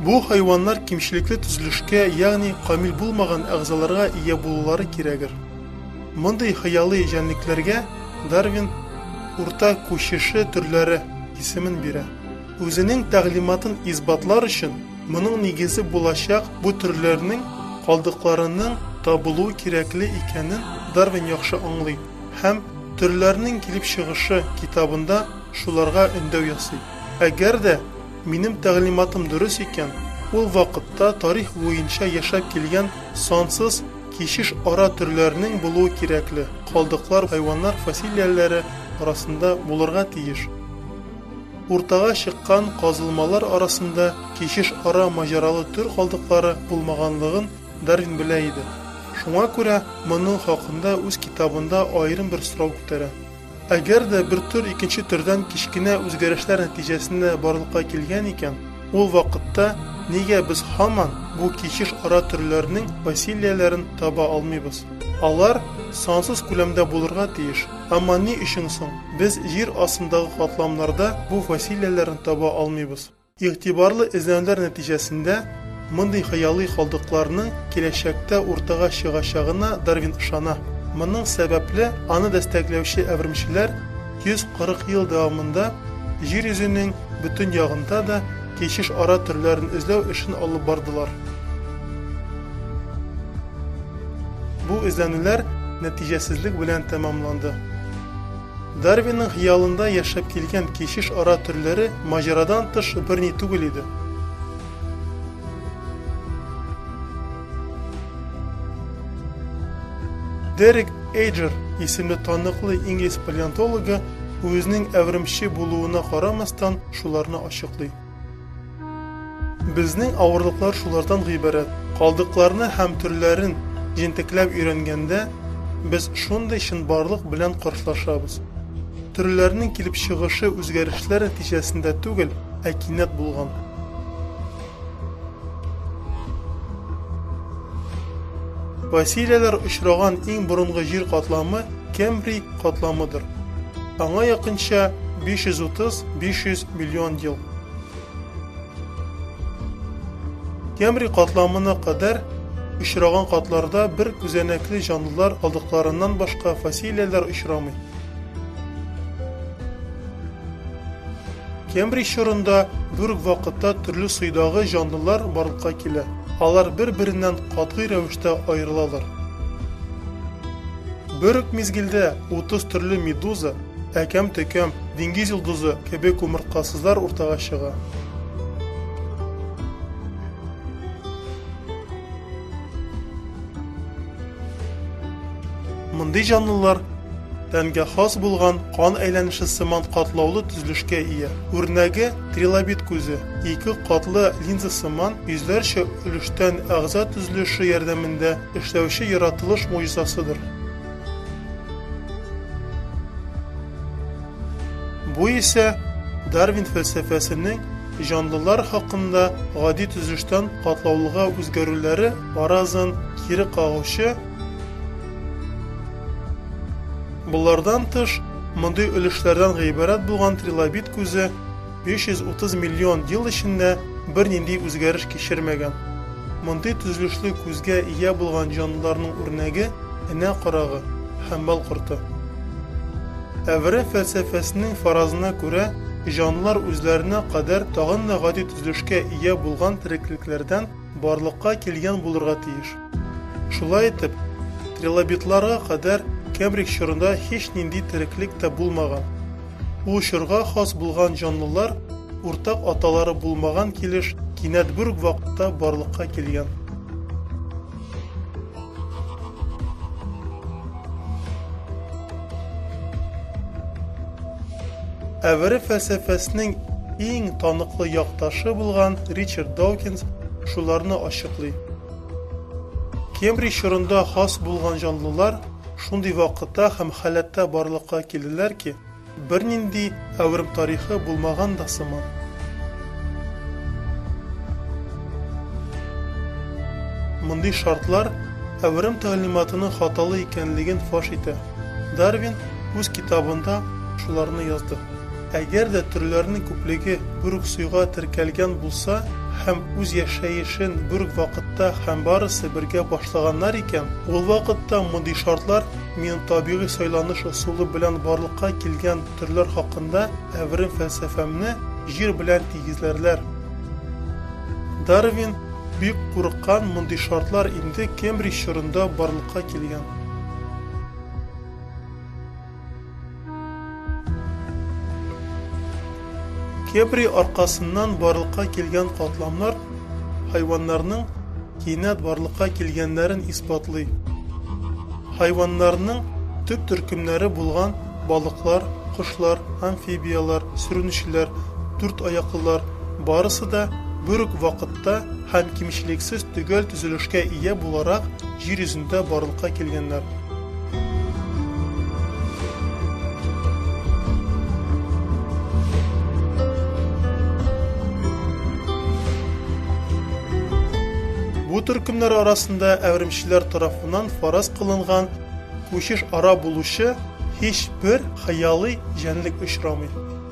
Бу хайваннар кимчелекле төзелешкә, ягъни камил булмаган әгъзаларга ия булулары кирәгер. Мондый хыялый җанлекләргә Дарвин урта күчеше төрләре исемен бирә. Үзенең тәгълиматын избатлар өчен моның нигезе булачак бу төрләрнең калдыкларының табылуы кирәкле икәнен Дарвин яхшы аңлый һәм төрләрнең килеп чыгышы китабында шуларга өндәү ясый. Әгәр дә минем тәгълиматым дөрес икән, ул вакытта тарих буенча яшәп килгән сансыз кичеш ара төрләрнең булуы кирәкле калдыклар хайваннар фасилияләре арасында булырга тиеш. Уртага чыккан казылмалар арасында кичеш ара маҗаралы төр калдыклары булмаганлыгын Дарвин белә иде. Шуңа күрә моның хакында үз китабында аерым бер сорау күтәрә. Әгәр дә бер төр икенче төрдән кичкенә үзгәрешләр нәтиҗәсендә барлыкка килгән икән, ул вакытта нигә без һаман бу кичеш ара төрләрнең фасилияләрен таба алмыйбыз? Алар сансыз күләмдә булырга тиеш. Әмма ни өчен соң без җир астындагы катламнарда бу фасилияләрен таба алмыйбыз? Игътибарлы эзләнүләр нәтиҗәсендә мондый хыялый калдыкларның киләчәктә уртага чыгачагына Дарвин ышана. Моның сәбәпле аны дәстәкләүче әвремчеләр йөз кырык ел дәвамында җир йөзенең бөтен ягында да кичеш ара төрләрен эзләү эшен алып бардылар. Бу эзләнүләр нәтиҗәсезлек белән тәмамланды. Дарвинның хыялында яшәп килгән кичеш ара төрләре маҗарадан тыш берни түгел иде. Дерек Эйджер исемле таныклы инглиз палеонтологы үзенең әвремче булуына карамастан шуларны ачыклый. Безнең авырлыклар шулардан гыйбарәт. Калдыкларны һәм төрләрен җентекләп өйрәнгәндә без шундый чынбарлык белән каршылашабыз. Төрләрнең килеп чыгышы үзгәрешләр нәтиҗәсендә түгел, ә кинәт булган. Фасилияләр очраган иң борынгы җир катламы Кембрий катламыдыр. Аңа якынча биш йөз утыз - биш йөз миллион ел. Кембрий катламына кадәр очраган катларда бер күзәнәкле җанлылар калдыкларыннан башка фасилияләр очрамый. Кембрий чорында бер вакытта төрле суйдагы җанлылар барлыкка килә. Алар бер-береннән катгый рәвештә аерылалар. Бер үк мизгелдә утыз төрле медуза, әкәм-төкәм, диңгез йолдызы кебек умырткасызлар уртага чыга. Мондый җанлылар тәнгә хас булган кан әйләнеше сыман катлаулы төзелешкә ия. Үрнәге трилобит күзе, ике катлы линза сыман йөзләрчә өлештән әгъза төзелеше ярдәмендә эшләүче яратылыш муҗизасыдыр. Бу исә Дарвин фәлсәфәсенең җанлылар хакында гади төзелештән катлаулыга үзгәрүләре баразын кире кагучы. Булардан тыш, мондый өлешләрдән гыйбарәт булган трилобит күзе биш йөз утыз миллион ел эчендә бернинди үзгәреш кичермәгән. Мондый төзелешле күзгә ия булган җанлыларның үрнәге энә карагы һәм бал корты. Әвре фәлсәфәсенең фаразына күрә, җанлылар үзләренә кадәр тагын да гади төзелешкә ия булган тереклекләрдән барлыкка килгән булырга тиеш. Шулай итеп, трилобитларга кадәр Кембрий чорында һич нинди тереклек тә булмаган. Ул чорга хас булган җанлылар уртак аталары булмаган килеш кинәт бер вакытта барлыкка килгән. Әвре фәлсәфәсенең иң таныклы якташы булган Ричард Доукинс шуларны ачыклый. Кембрий чорында хас булган җанлылар шундый вакытта һәм халәттә барлыкка килделәр ки, бернинди әврем тарихы булмаган да сыман. Мондый шартлар әврем тәгълиматының хаталы икәнлеген фаш итә. Дарвин үз китабында шуларны язды. Әгәр дә төрләрнең күплеге бер үк суйга теркәлгән булса, һәм үз яшәешен бер үк вакытта һәм барысы бергә башлаганнар икән, ул вакытта мондый шартлар минем табигый сайланыш ысулы белән барлыкка килгән төрләр хакында әврем фәлсәфәмне җир белән тигезләрләр. Дарвин бик курыккан мондый шартлар инде Кембридж чорында барлыкка килгән. Кембридж аркасыннан барлыкка килгән катламнар хайваннарның кинәт барлыкка килгәннәрен испатлый. Хайваннарның төп төркемнәре булган балыклар, кошлар, амфибиялар, сөрүнүчеләр, дүрт аяклылар барысы да бер үк вакытта һәм кимчелексез төгәл төзелешкә ия буларак җир йөзендә барлыкка килгәннәр. Бу төркемнәр арасында әвремчеләр тарафыннан фараз кылынган күчеш ара булучы һич бер хыялый җәнлек очрамый.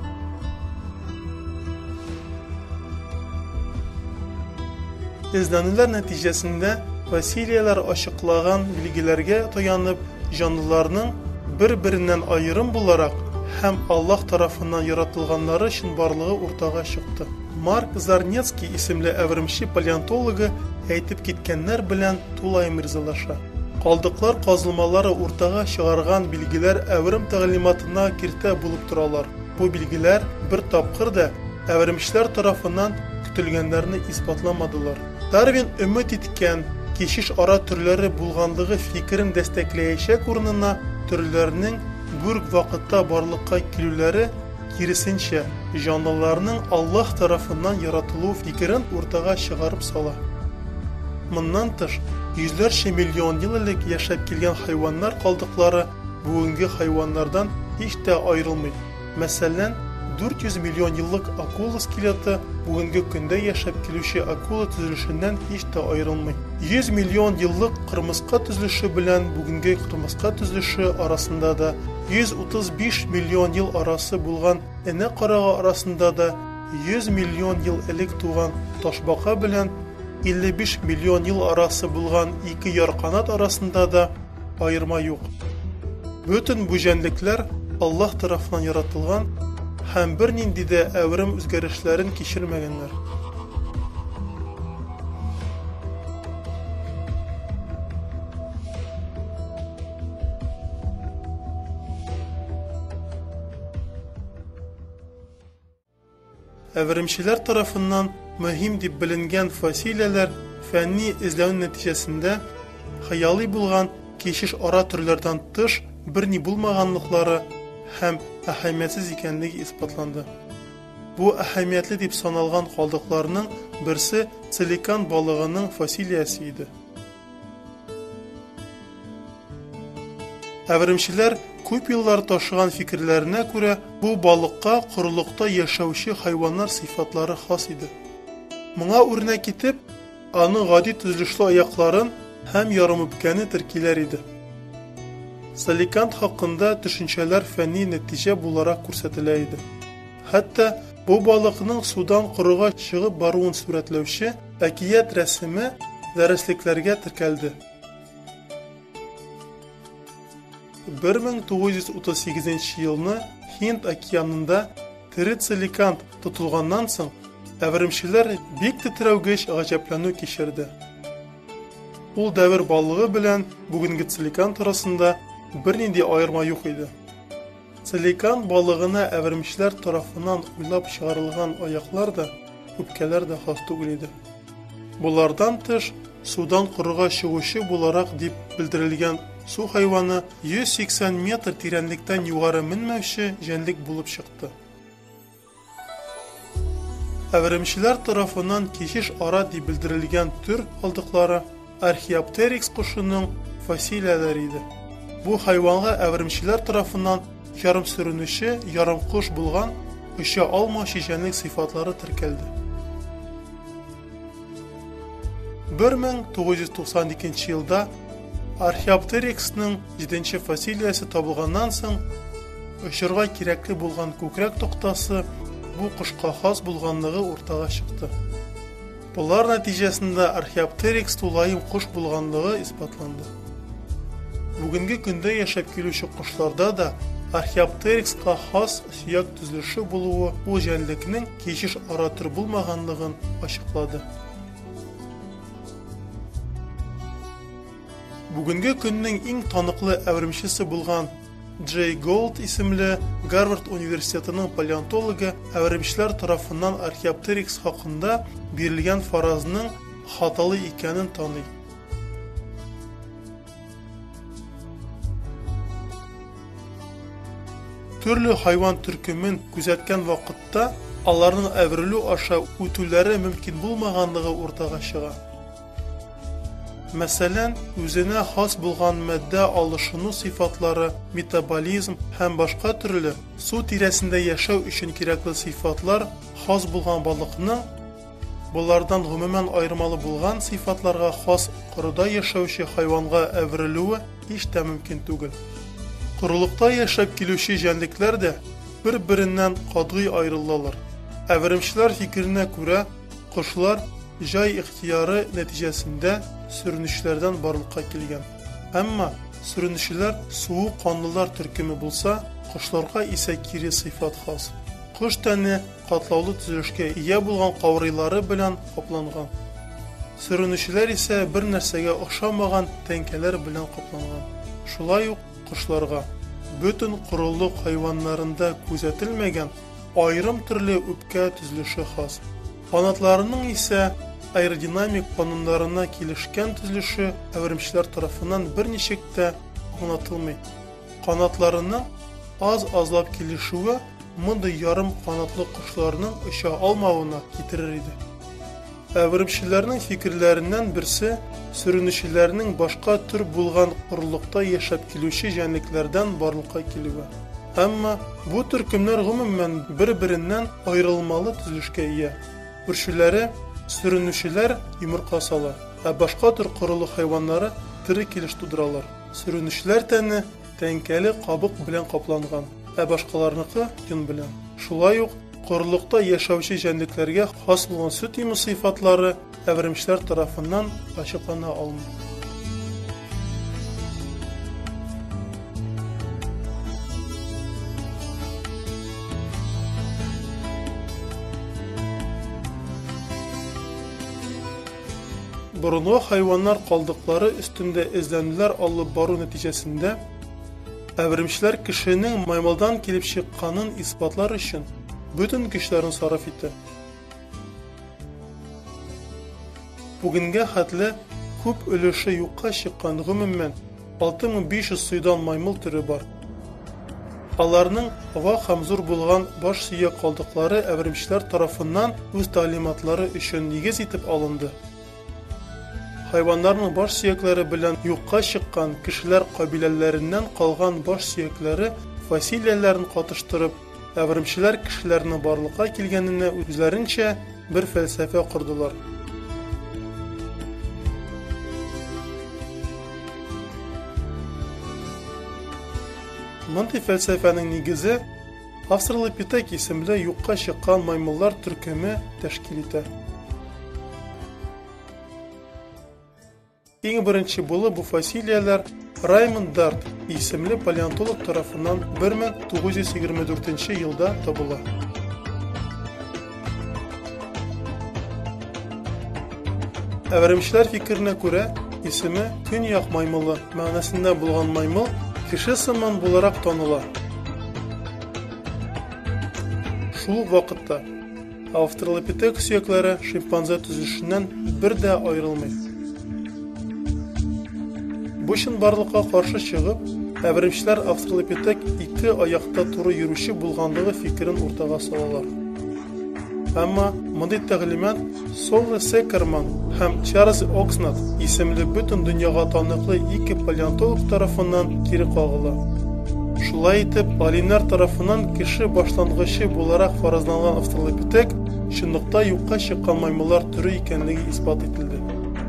Эзләнүләр нәтиҗәсендә фасилияләр ачыклаган билгеләргә таянып, җанлыларның бер-береннән аерым буларак һәм Аллаһ тарафыннан яратылганнары өчен барлыгы уртага чыкты. Марк Зарнецкий исемле әвремче палеонтологы әйтеп киткәннәр белән тулай мирзалаша. Калдыклар казылмалары уртага чыгарган билгеләр әврем тәгълиматына киртә булып торалар. Бу билгеләр бер тапкыр да әвремчеләр тарафыннан көтелгәннәрне испатламадылар. Дарвин өмет иткән кешиш ара төрләре булганлыгы фикерен дәстәкләячәк урынына төрләрнең бер вакытта барлыкка килүләре киресенчә җанлыларның Аллаһ тарафыннан яратылу фикерен уртага чыгарып сала. Моннан тыш, йөзләрчә миллион ел элек яшәп килгән хайваннар калдыклары бүгенге хайваннардан һич тә аерылмый. Мәсәлән, дүрт йөз миллион еллык акула скелеты бүгенге көндә яшәп килүче акула төзелешеннән һич тә аерылмый. йөз миллион еллык кырмыска төзелеше белән бүгенге кырмыска төзелеше арасында да, йөз утыз биш миллион ел арасы булган энә карага арасында да, йөз миллион ел элек туган ташбака белән илле биш миллион ел арасы булган ике ярканат арасында да аерма юк. Бөтен бу җәнлекләр Аллаһ тарафыннан яратылган һәм бер нинди дә әврем үзгәрешләрен кичермәгәннәр. Әвремчеләр тарафыннан мөһим дип беленгән фасилияләр фәнни эзләү нәтиҗәсендә хыялый булган кешиш ара төрләрдән тыш берни булмаганлыклары һәм әһәмиятсез икәнлеге испатланды. Бу әһәмиятле дип саналган калдыкларның берсе целикан балыгының фасилиясе иде. Әвремчеләр күп еллар ташыган фикерләренә күрә, бу балыкка корылыкта яшәүче хайваннар сыйфатлары хас иде. Моңа үрнәк итеп, аның гади төзелешле аякларын һәм ярым үпкәне теркиләр иде. Целикант хакында төшенчәләр фәнни нәтиҗә буларак күрсәтелә иде. Хәтта бу балыкның судан корыга чыгып баруын сурәтләүче әкият рәсеме дәреслекләргә теркәлде. бер мең тугыз йөз утыз сигезенче елны Һинд океанында тере целикант тотылганнан соң әвремчеләр бик тетрәүгеч гаҗәпләнү кичерде. Ул дәвер балыгы белән бүгенге целикант арасында бернинди аерма юк иде. Целикант балыгына әвремчеләр тарафыннан уйлап чыгарылган аяклар да, үпкәләр дә хас түгел иде. Булардан тыш, судан корыга чыгучы буларак дип белдерелгән су хайваны йөз сиксән метр тирәнлектән югары менмәүче җәнлек булып чыкты. Әвремчеләр тарафыннан кешиш ара дип белдерелгән төр калдыклары Археоптерикс кошының фасилияләре иде. Бу хайванга әвремчеләр тарафыннан ярым сөрүнүче, ярым кош булган оча алмаучы җәнлек сыйфатлары теркәлде. бер мең тугыз йөз туксан икенче елда Археоптериксның җиденче фасилиясе табылганнан соң очырга кирәкле булган күкрәк токтасы бу кошка хас булганлыгы уртага чыкты. Булар нәтиҗәсендә Archaeopteryx тулаем кош булганлыгы исбатланды. Бүгенге көндә яшәп килүче кошларда да Archaeopteryxка хас сөяк төзелеше булуы ул җәнлекнең кечеш ара төр булмаганлыгын ачыклады. Бүгенге көннең иң таныклы әвремчесе булган Джей Голд исемле Гарвард университетының палеонтологы әвремчеләр тарафыннан Archaeopteryx хакында бирелгән фаразның хаталы икәнен таный. Төрле хайван төркемен күзәткән вакытта аларның әверелү аша үтүләре мөмкин булмаганлыгы уртага чыга. Мәсәлән, үзенә хас булган матдә алышыну сыйфатлары, метаболизм һәм башка төрле су тирәсендә яшәү өчен кирәкле сыйфатлар хас булган балыкның булардан гомумән аермалы булган сыйфатларга хас корыда яшәүче хайванга әверелүе һич тә мөмкин түгел. Корылыкта яшәп килүче җәнлекләр дә бер-береннән катгый аерылалар. Әверемчеләр фикеренә күрә, кошлар җай ихтияры нәтиҗәсендә сөренешләрдән барлыкка килгән. Әмма сөренешләр суы канлылар төркеме булса, кошларга исә кире сыйфат хас. Кош тәне катлаулы төзелешкә ия булган каврыйлары белән капланган. Сөренешләр исә бер нәрсәгә охшамаган тәңкәләр белән капланган. Шулай ук кошларга бөтен корылык хайваннарында күзәтелмәгән айрым төрле үпкә төзелеше хас. Канатларының исә аэродинамик кануннарына килешкән төзелеше әвремчеләр тарафыннан берничек тә аңлатылмый. Канатларының аз-азлап килешүе мондый ярым канатлы кошларның оча алмавына китерер иде. Әвремчеләрнең фикерләреннән берсе сөренешләрнең башка төр булган корылыкта яшәп килүче җәнлекләрдән барлыкка килүе. Әмма бу төркемнәр гомумән бер-береннән аерылмалы төзелешкә ия. Үршүләре сөренүчеләр йомырка сала, ә башка төр корылык хайваннары тере килеш тудыралар. Сөренүчеләр тәне тәңкәле кабык белән капланган, ә башкаларныкы йон белән. Шулай ук корылыкта яшәүче җәнлекләргә хас булган сөт иму сыйфатлары әвремчеләр тарафыннан ачыклана алмый. Борынлы хайваннар калдыклары өстендә эзләнүләр алып бару нәтиҗәсендә әвремчеләр кешенең маймылдан килеп чыкканын исбатлар өчен бөтен көчләрен сарыф итә. Бүгенгә хәтле күп өлеше юкка чыккан гомумән алты мең биш йөз суйдан маймыл төре бар. Аларның вак һәм зур булган баш сөяк калдыклары әвремчеләр тарафыннан үз талиматлары өчен нигез итеп алынды. Хайваннарның баш сөякләре белән юкка чыккан кешеләр кабиләләреннән калган баш сөякләре фасилияләрен катыштырып, әвремчеләр кешеләрне барлыкка килгәненә үзләренчә бер фәлсәфә кордылар. Мондый фәлсәфәнең нигезе Австралопитек исемле юкка чыккан маймыллар төркеме тәшкил итә. Иң беренче булып бу фасилияләр Раймонд Дарт исемле палеонтолог тарафыннан бер мең тугыз йөз егерме дүртенче елда табыла. Әвремчеләр фикеренә күрә, исеме Көньяк маймылы мәгънәсендә булган маймыл кеше сыман буларак таныла. Шул вакытта Австралопитек сөякләре шимпанзе төзелешеннән бер дә аерылмый. Бу өчен барлыкка каршы чыгып, әвремчеләр Австралопитек ике аякта туры йөрүче булганлыгы фикерен уртага салалар. Әмма мондый тәгълимат Солле Секерман һәм Чарльз Окснат исемле бөтен дөньяга таныклы ике палеонтолог тарафыннан кире кагыла. Шулай итеп, алимнар тарафыннан кеше башлангычы буларак фаразланган Австралопитек чынлыкта юкка чыккан маймыллар түрі икәнлеге исбат ителде.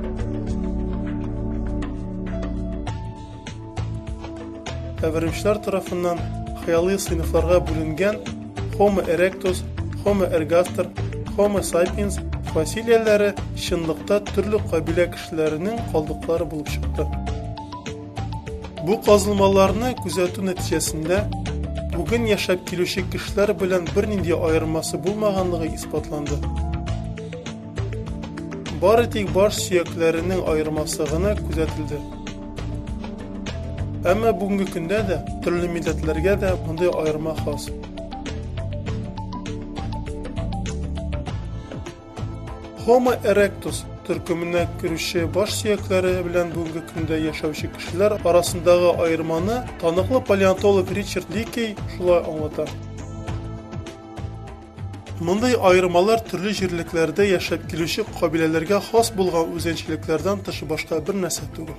Әвремчеләр тарафыннан хыялый сыйныфларга бүленгән Homo erectus, Homo ergaster, Homo sapiens фасилияләре чынлыкта төрле кабилә кешеләренең калдыклары булып чыкты. Бу казылмаларны күзәтү нәтиҗәсендә бүген яшәп килүче кешеләр белән бернинди аермасы булмаганлыгы исбатланды. Бары тик баш сөякләренең аермасы гына күзәтелде. Әмма бүгенге көндә дә төрле милләтләргә дә мондый аерма хас. Homo erectus төркеменә керүче баш сөякләре белән бүгенге көндә яшәүче кешеләр арасындагы аерманы таныклы палеонтолог Ричард Ликей шулай аңлата. Мондый аермалар төрле җирлекләрдә яшәп килүче кабиләләргә хас булган үзенчәлекләрдән тыш башка бер нәрсә түгел.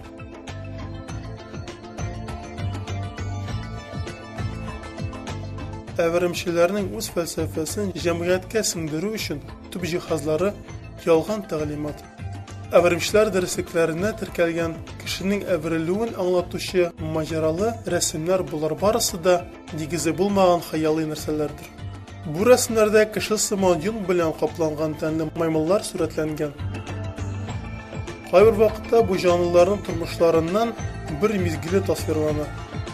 Әверемчеләрнең үз фәлсәфәсен җәмгыятькә сеңдерү өчен төп җиһазлары ялган тәгълимат. Әверемчеләр дәреслекләренә теркәлгән кешенең әверелүен аңлатучы маҗаралы рәсемнәр булар барысы да нигезе булмаган хыялый нәрсәләрдер. Бу рәсемнәрдә кеше сыман юн белән капланган тәнле маймыллар сурәтләнгән. Кайбер вакытта бу җанлыларның тормышларыннан бер мизгиле тасвирлана.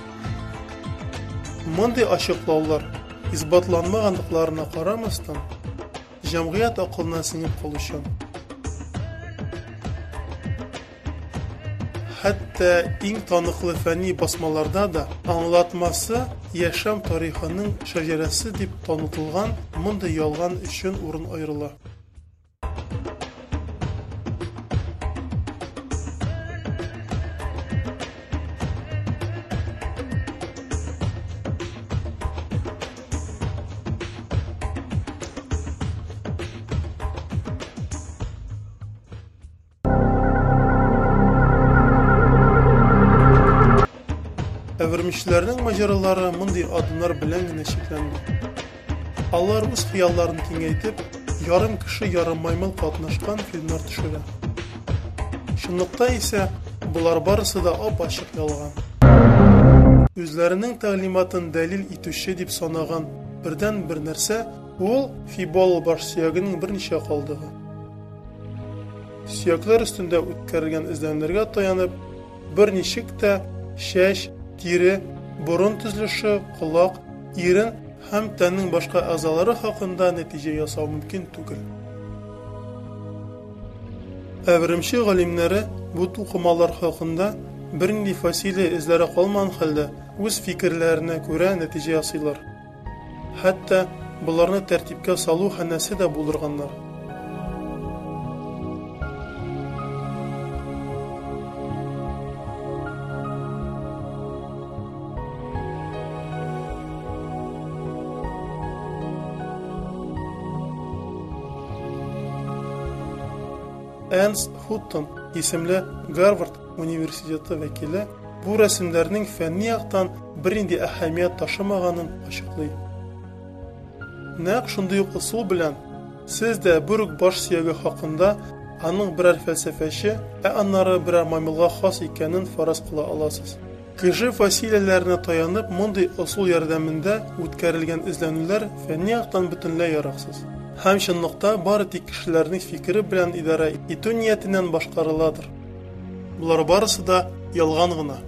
Мондый ачыклаулар исбатланмаганлыкларына карамастан җәмгыять акылына сеңеп калучан. Хәтта иң таныклы фәнни басмаларда да аңлатмасы яшәм тарихының шәҗәрәсе дип танытылган мондый ялган өчен урын аерыла. Әверемчеләрнең маҗаралары мондый адымнар белән генә чикләнде. Алар үз хыялларын киңәйтеп, ярым кеше, ярым маймыл катнашкан фильмнар төшерә. Чынлыкта исә булар барысы да ап-ачык ялган. Үзләренең тәгълиматын дәлил итүче дип санаган бердән бер нәрсә ул фибол баш сөягының берничә калдыгы. Сөякләр өстендә үткәрелгән эзләнүләргә таянып, берничек тә шәч, тире, борын төзелеше, колак, ирен һәм тәннең башка әгъзалары хакында нәтиҗә ясау мөмкин түгел. Әверемче галимнәре бу тукымалар хакында бернинди фасилия эзләре калмаган хәлдә үз фикерләренә күрә нәтиҗә ясыйлар. Хәтта буларны тәртипкә салу хәнәсе дә булдырганнар. Энс Хуттон исемле Гарвард университеты вәкиле бу рәсемнәрнең фәнни яктан бернинди әһәмият ташымаганын ачыклый. Нәкъ шундый ук ысул белән сез дә бер үк баш сөяге хакында аның берәр фәлсәфәче, ә аннары берәр маймылга хас икәнен фараз кыла аласыз. Кеше фасилияләренә таянып, мондый ысул ярдәмендә үткәрелгән эзләнүләр фәнни яктан бөтенләй яраксыз. Һәм чынлыкта бары тик кешеләрнең фикере белән идарә итү ниятеннән башкарыладыр. Булар барысы да ялган гына.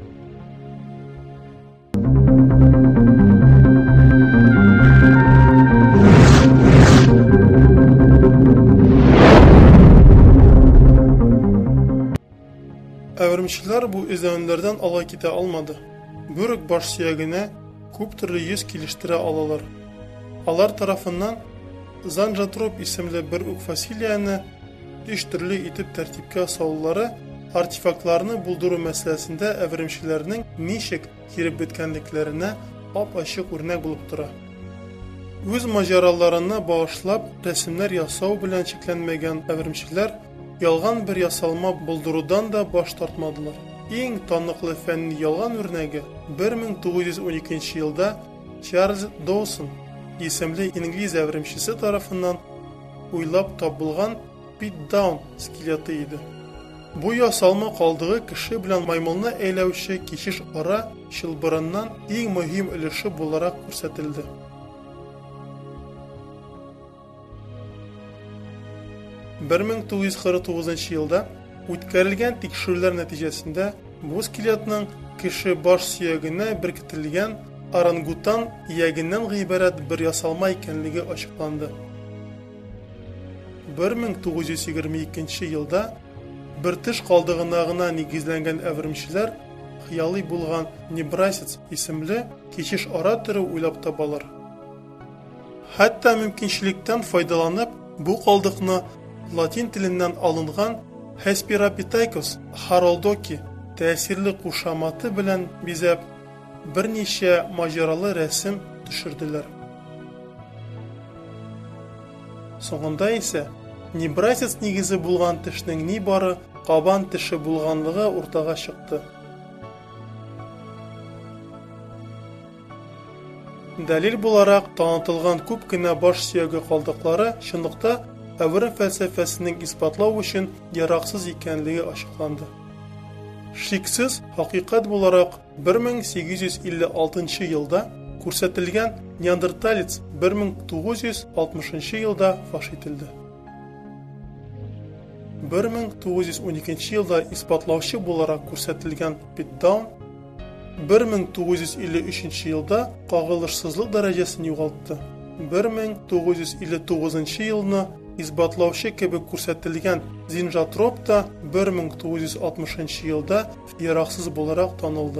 Әверемчеләр бу эзләнүләрдән ала китә алмады. Бер үк баш сөягенә күп төрле йөз килештерә алалар. Алар тарафыннан Занжатроп исемле бер үк фасилияне өч төрле итеп тәртипкә салулары артефактларны булдыру мәсьәләсендә әверемчеләрнең ничек киреп беткәнлекләренә ап-ачык үрнәк булып тора. Үз маҗараларына багышлап рәсемнәр ясау белән чикләнмәгән әверемчеләр ялган бер ясалма булдырудан да баш тартмадылар. Иң таныклы фәнни ялган үрнәге бер мең тугыз йөз ун икенче елда Чарльз Доусон исемле инглиз әверемчесе тарафыннан уйлап табылган Питдаун скелеты иде. Бу ясалма калдыгы кеше белән маймылны әйләүче кичеш ара чылбырыннан иң мөһим өлеше буларак күрсәтелде. bir ming to'qqiz yuz qirq to'qqizinchi yilda o'tkazilgan tekshiruvlar natijasida bu skeletning kishi bosh suyagini biriktirilgan orangutan iyagidan iborat bir yasalma ekanligi ochiqlandi. bir ming to'qqiz yuz yigirma ikkinchi yilda bir tish qoldig'inag'ina negizlangan avrimchilar xiyoliy bo'lgan Nebrasets ismli kechish ora turi o'ylab topalar. Hatto mumkinchilikdan foydalanib bu qoldiqni latin tilidan olingan Hesperapithecus haroldoki ta'sirli qo'shamati bilan bezab bir necha mojaroli rasm tushirdilar. So'ngida esa Nebrasets negizi bo'lgan tishning nibari qoban tishi bo'lganligi o'rtaga chiqdi. Dalil bo'larak tanıtılgan ko'pgina bosh suyagi qoldiqlari shundoqda avrim falsafasining isbotlov uchun yaroqsiz ekanligi ochiqlandi. Shiksiz haqiqat bo'larak bir ming sakkiz yuz ellik oltinchi yilda ko'rsatilgan Neandertalets bir ming to'qqiz yuz oltmishinchi yilda fosh etildi. bir ming to'qqiz yuz o'n ikkinchi yilda isbotlovchi bo'larak ko'rsatilgan Pitdown bir ming to'qqiz yuz ellik uchinchi yilda qog'ilishsizlik darajasini yo'qotdi. bir ming to'qqiz yuz ellik to'qqizinchi yilni isbotlovchi kabi ko'rsatilgan Zinjantrop da bir ming to'qqiz yuz oltmishinchi yilda yaroqsiz bo'larak tanildi.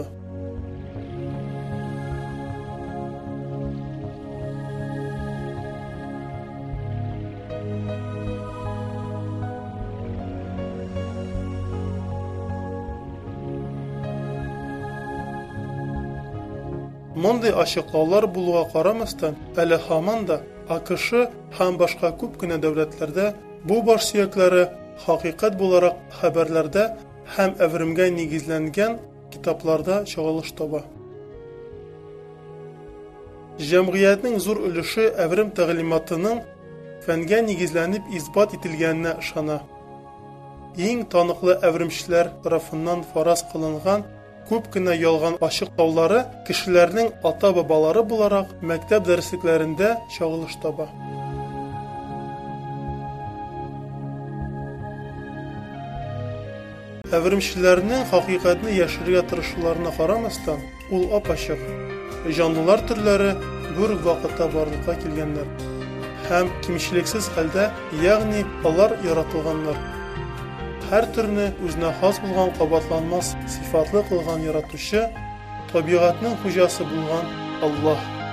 Monday açıqlovlar buluğa qaramasdan, әлі hamon da AQSh ham boshqa ko'pgina davlatlarda bu bosh suyaklari haqiqat bo'larak xabarlarda ham avrimga negizlangan kitoblarda chog'ilish topa. Jamiyatning zo'r ulushi avrim ta'limotining fanga negizlanib isbot etilganina ishona. Eng taniqli avrimchilar tomonidan faraz qilingan ko'pgina yolg'on açıqlovlari kishilarning ota-bobolari bo'larak maktab darsliklarida chog'ilish topa. Avrimchilarning haqiqatni yashirishga tirishishlarini qaramasdan, ul opachiq jonlilar turlari bir vaqtda borliqqa kelganlar. Ham kimchiliksiz holda, ya'ni ular yaratilganlar. Her türlü o'zine xos bo'lgan qabatlanmas sifatli qilgan yaratuvchi, tabiatning xo'jasi bo'lgan Alloh.